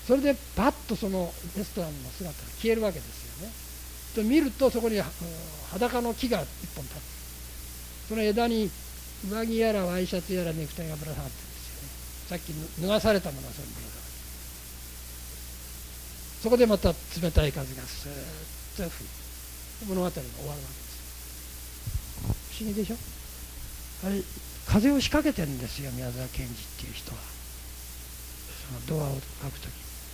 それでパッとそのレストランの姿が消えるわけですよね。と見るとそこに裸の木が一本立って、その枝に上着やらワイシャツやらネクタイがぶら下がってるんですよね。さっき脱がされたものがそれにぶら下がって、そこでまた冷たい風がスーッと吹いて物語が終わるわけです。不思議でしょ。あれ風を仕掛けてるんですよ、宮沢賢治っていう人は。その童話を書くとき、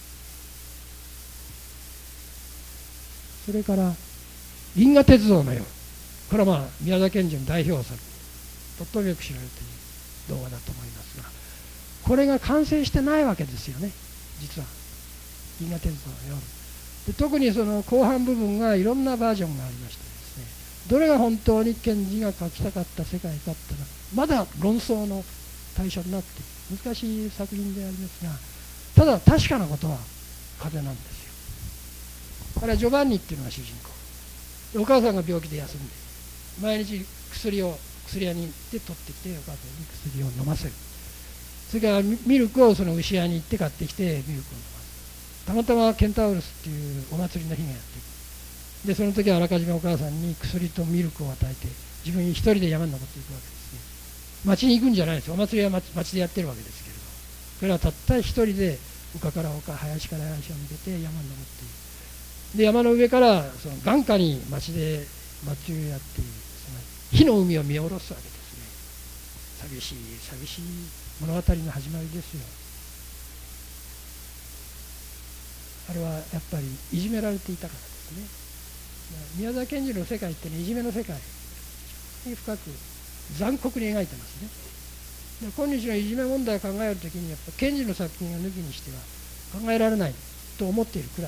それから銀河鉄道のよう、これはまあ宮沢賢治の代表作、とってもよく知られている童話だと思いますが、これが完成してないわけですよね、実は。銀河鉄道の夜で、特にその後半部分がいろんなバージョンがありましてですね、どれが本当に賢治が描きたかった世界かっていうのはまだ論争の対象になって難しい作品でありますが、ただ確かなことは風なんですよ。あれはジョバンニっていうのが主人公で、お母さんが病気で休んで毎日薬屋に行って取ってきてお母さんに薬を飲ませる。それからミルクをその牛屋に行って買ってきてミルクを飲ます。たまたまケンタウロスっていうお祭りの日がやってくる。でその時はあらかじめお母さんに薬とミルクを与えて自分一人で山に登っていくわけですね。町に行くんじゃないですよ。お祭りは町でやってるわけですけれど、それはたった一人で丘から丘、林から林を抜けて山に登っている。で山の上からその眼下に町で祭りをやっているその火の海を見下ろすわけですね。寂しい寂しい物語の始まりですよ。あれはやっぱりいじめられていたからですね。宮沢賢治の世界ってね、いじめの世界に深く残酷に描いてますね。で今日のいじめ問題を考えるときにやっぱ賢治の作品を抜きにしては考えられないと思っているくらい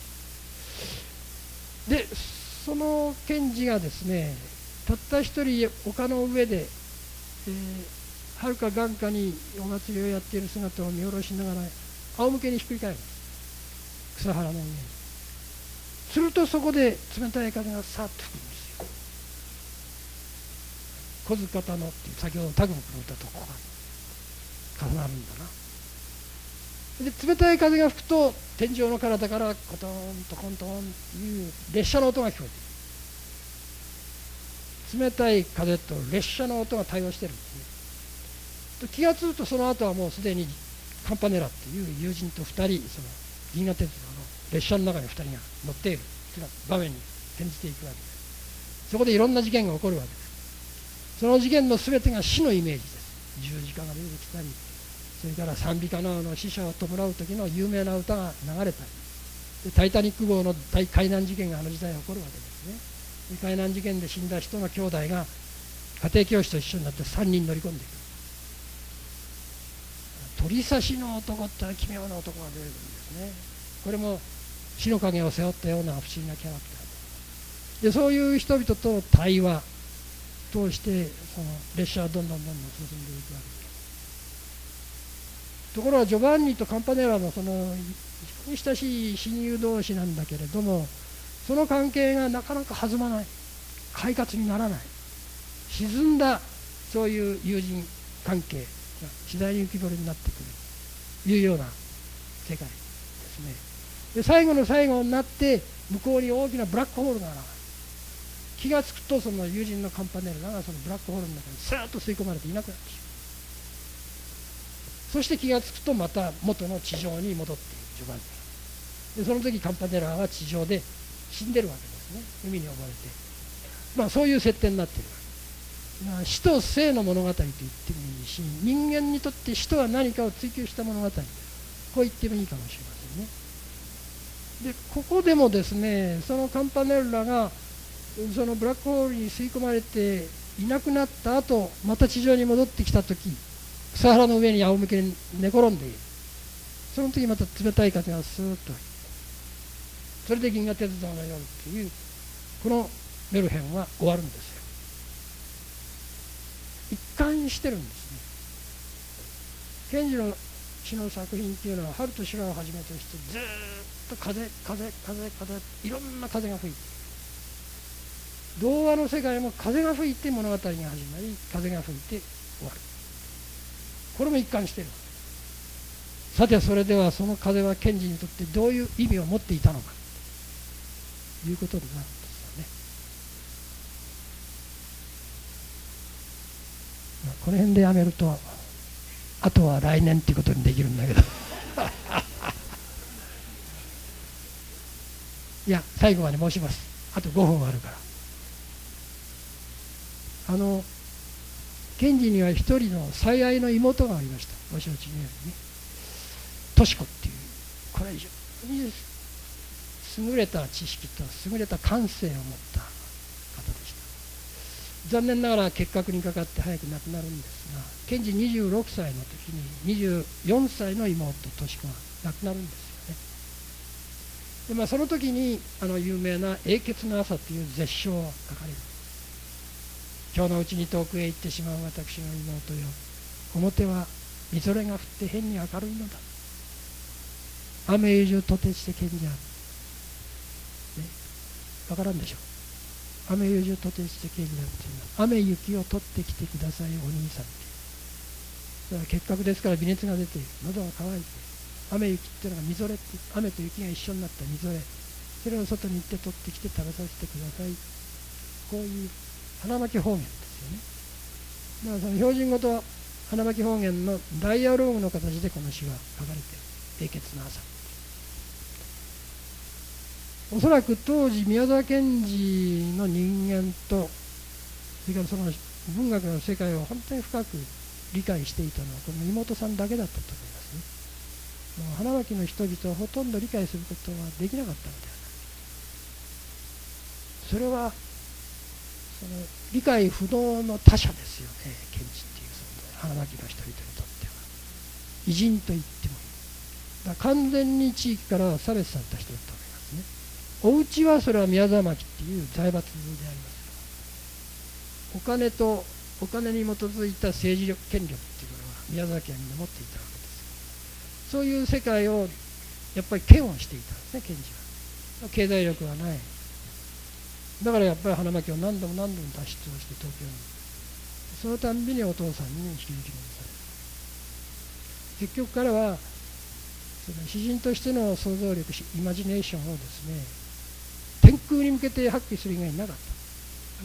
で、その賢治がですね、たった一人丘の上で、はるか眼下にお祭りをやっている姿を見下ろしながら仰向けにひっくり返る、草原の上に。するとそこで冷たい風がさっと吹くんですよ。小塚方のっていう先ほどのタグの歌とここが重なるんだな。で冷たい風が吹くと天井の体からコトンとコントンという列車の音が聞こえている。冷たい風と列車の音が対応してるんですね。気がつくとその後はもうすでにカンパネラっていう友人と2人、その銀河鉄道の列車の中に2人が乗っているという場面に転じていくわけです。そこでいろんな事件が起こるわけです。その事件の全てが死のイメージです。十字架が出てきたり、それから賛美歌の死者を弔う時の有名な歌が流れたり、タイタニック号の大海難事件があの時代起こるわけですね。海難事件で死んだ人の兄弟が家庭教師と一緒になって3人乗り込んでいく。鳥刺しの男って奇妙な男が出てくるんですね。これも死の影を背負ったような不思議なキャラクターで、そういう人々と対話通してその列車はどんどん進んでいくわけです。ところがジョバンニとカンパネラのその非常に親しい親友同士なんだけれども、その関係がなかなか弾まない、快活にならない、沈んだそういう友人関係が次第に浮き彫りになってくるというような世界ですね。で最後の最後になって向こうに大きなブラックホールが現れる。気がつくとその友人のカンパネラがそのブラックホールの中にスーッと吸い込まれていなくなってしまう。そして気がつくとまた元の地上に戻っているジョバンニで、その時カンパネラは地上で死んでるわけですね。海に溺れて、そういう設定になっているわけ。死と生の物語と言ってもいいし、人間にとって死とは何かを追求した物語、こう言ってもいいかもしれませんね。でここでもですね、そのカンパネラがそのブラックホールに吸い込まれていなくなった後、また地上に戻ってきた時、草原の上に仰向けに寝転んでいる。その時また冷たい風がスーッと吹いて、それで銀河鉄道の夜っていうこのメルヘンは終わるんですよ。一貫してるんですね。賢治の詩の作品っていうのは春と修羅をはじめとしてずーっと風、いろんな風が吹いている。童話の世界も風が吹いて物語が始まり、風が吹いて終わる。これも一貫しているわけです。で最後の最後になってさてそれではその風は賢治にとってどういう意味を持っていたのかということになるんですよね。この辺でやめるとあとは来年っていうことにできるんだけどいや最後まで申します。あと5分あるから。賢治には一人の最愛の妹がありました。ご承知のようにね、敏子っていう、これは非常に優れた知識と優れた感性を持った方でした。残念ながら結核にかかって早く亡くなるんですが、賢治26歳の時に24歳の妹敏子が亡くなるんですよね。で、その時に有名な「永訣の朝」という絶唱を書かれる。今日のうちに遠くへ行ってしまう私の妹よ、表はみぞれが降って変に明るいのだ。雨ゆじゅとてして賢者、ね、分からんでしょう。雨ゆじゅとてして賢者っていうのは、雨雪を取ってきてくださいお兄さんっていう。それは結核ですから微熱が出ている、喉が渇いている。雨雪っていうのがみぞれって、雨と雪が一緒になったみぞれ、それを外に行って取ってきて食べさせてください。こういう花巻方言ですよね。だからその標準語と花巻方言のダイアローグの形でこの詩は書かれている。永訣の朝。おそらく当時宮沢賢治の人間と、それからその文学の世界を本当に深く理解していたのはこの妹さんだけだったと思いますね。花巻の人々はほとんど理解することができなかったのではない。それはその理解不能の他者ですよね。賢治っていうその花巻の人々にとっては偉人と言ってもいい。だから完全に地域から差別された人だと思いますね。お家はそれは宮沢町っていう財閥でありますから、お金に基づいた政治力権力っていうのは宮沢家がみんな持っていたわけです。そういう世界をやっぱり嫌悪していたんですね、賢治は。経済力はない。だからやっぱり花巻を何度も脱出をして東京に。そのたんびにお父さんに引き抜き戻される。結局彼はその詩人としての想像力、イマジネーションをですね、天空に向けて発揮する以外になかった。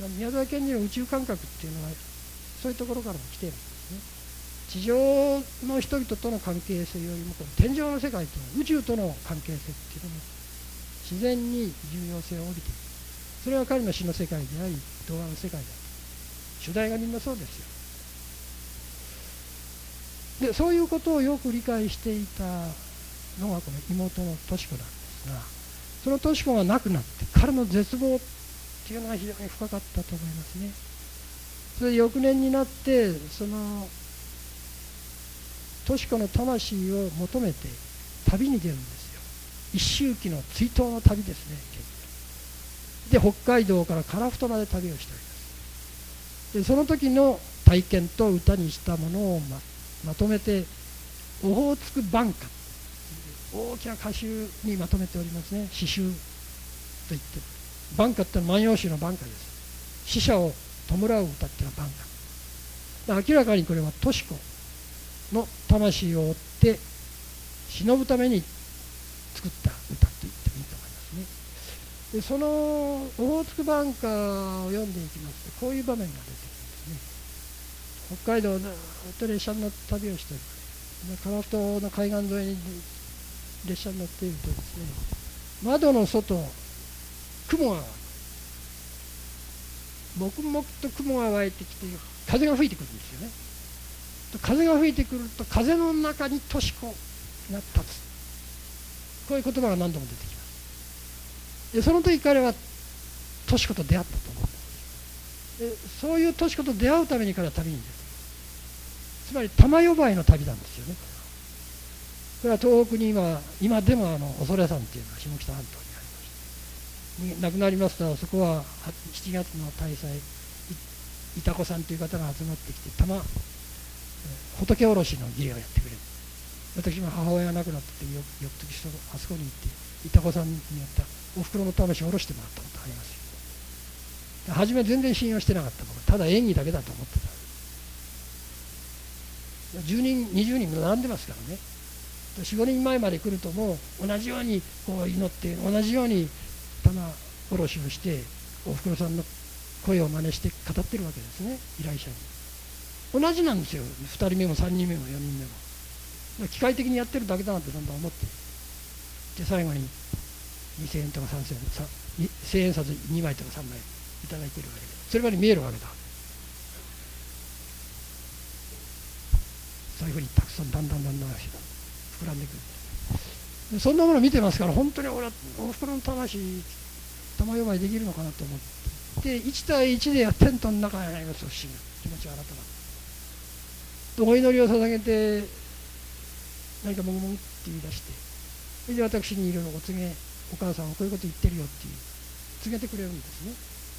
宮沢賢治の宇宙感覚っていうのはそういうところからも来ているんですね。地上の人々との関係性よりも天上の世界と宇宙との関係性っていうのも自然に重要性を帯びている。それは彼の詩の世界であり童話の世界である。主題がみんなそうですよ。でそういうことをよく理解していたのがこの妹の敏子なんですが、その敏子が亡くなって彼の絶望っていうのが非常に深かったと思いますね。それで翌年になってその敏子の魂を求めて旅に出るんですよ。一周忌の追悼の旅ですね。で北海道から樺太まで旅をしております。でその時の体験と歌にしたものを まとめて「オホーツク挽歌」大きな歌集にまとめておりますね。詩集といって挽歌ってのは万葉集の挽歌です。死者を弔う歌っていうのは挽歌。明らかにこれは敏子の魂を追って忍ぶために作った歌と言ってもいいと思いますね。でそのオホーツク挽歌を読んでいきますとこういう場面が出てきますね。北海道をずっと列車に乗って旅をしております。樺太の海岸沿いに列車に乗っているとですね、窓の外雲が黙々と雲が湧いてきて風が吹いてくるんですよね。風が吹いてくると風の中に敏子が立つ、こういう言葉が何度も出てきます。でその時彼は敏子と出会ったと思うんです。でそういう敏子と出会うために彼は旅に出る。つまり玉呼ばいの旅なんですよね。これは東北に今でも恐山っていうのが下北半島にありまして、亡くなりますとそこは7月の大祭いたこさんという方が集まってきて仏おろしの儀礼をやってくれる。私も母親が亡くなって翌年あそこに行っていたこさんにやったおふくろの魂を下ろしてもらったことがありますよ。初め全然信用してなかった僕、ただ演技だけだと思ってた。10人20人並んでますからね。 4、5人前まで来るともう同じようにこう祈って同じように玉下ろしをしておふくろさんの声を真似して語ってるわけですね、依頼者に。同じなんですよ、2人目も3人目も4人目も。機械的にやってるだけだなってだんだん思って、で最後に2000円とか3000円、1000円札2枚とか3枚いただいてるわけで、それまで見えるわけだ。そういうふうにたくさんだんだん膨らんでくる。そんなものを見てますから、本当に俺はおふくろの魂玉呼ばいできるのかなと思って、1対1でテントの中に入りますと不思議な気持ちが新たなお祈りを捧げて何かもぐもぐって言い出して、それで私にいろいろお告げ、お母さんはこういうこと言ってるよっていう告げてくれるんですね。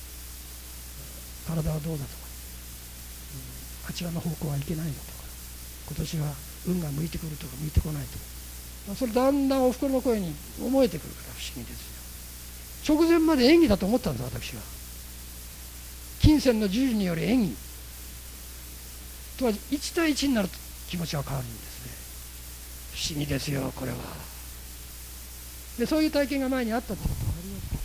体はどうだとか、あちらの方向はいけないのとか、今年は運が向いてくるとか向いてこないとか、それだんだんおふくろの声に思えてくるから不思議ですよ。直前まで演技だと思ったんです、私は。金銭の授受による演技とは1対1になると気持ちが変わるんですね。不思議ですよ、これは。でそういう体験が前にあったということがあります。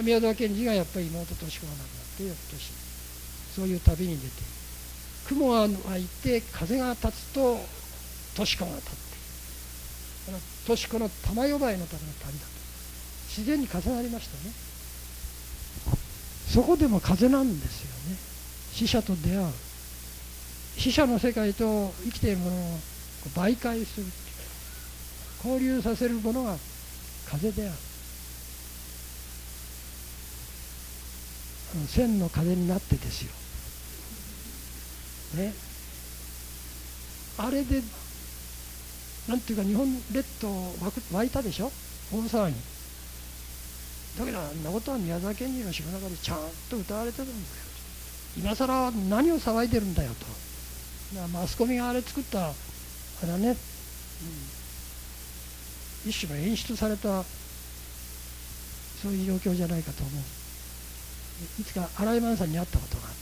宮沢賢治がやっぱり妹とし子が亡くなって翌年そういう旅に出て、雲が湧いて風が立つととし子が立って、とし子の玉呼ばいのための旅だと自然に重なりましたね。そこでも風なんですよね。死者と出会う、死者の世界と生きているものを媒介する、交流させるものが風である。千の風になってですよ、ね、あれでなんていうか日本列島湧いたでしょ、大騒ぎ。だけどあんなことは宮沢賢治の詩の中でちゃんと歌われてるんだよ。今更何を騒いでるんだよと。マスコミがあれ作ったあれだね、一種の演出されたそういう状況じゃないかと思う。いつか新井満さんに会ったことがあって、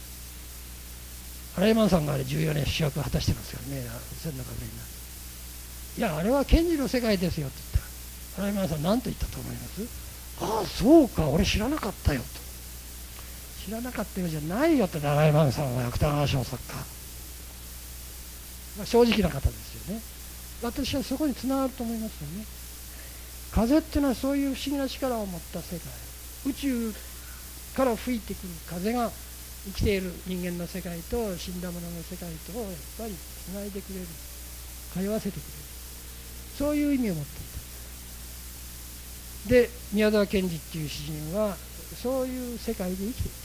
新井満さんがあれ14年主役を果たしてますからね、千の風になる。いやあれは賢治の世界ですよって言ったら、新井満さん何と言ったと思います？ああそうか、俺知らなかったよと。知らなかったよじゃないよって、新井満さんは芥川賞作家、正直な方ですよね。私はそこにつながると思いますよね。風っていうのはそういう不思議な力を持った世界、宇宙から吹いてくる風が生きている人間の世界と死んだ者の世界とをやっぱりつないでくれる、通わせてくれる、そういう意味を持っていた。で宮沢賢治っていう詩人はそういう世界で生きていた。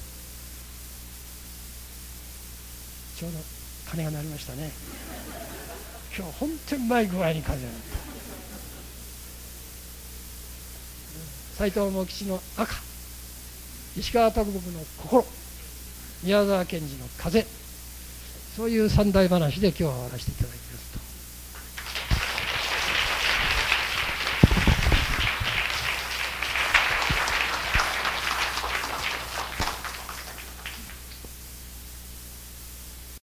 ちょうど鐘が鳴りましたね。今日本当にうまい具合に風が鳴った。斎藤茂吉の赤、石川啄木の心、宮沢賢治の風、そういう三大話で今日は終わらせていただきます。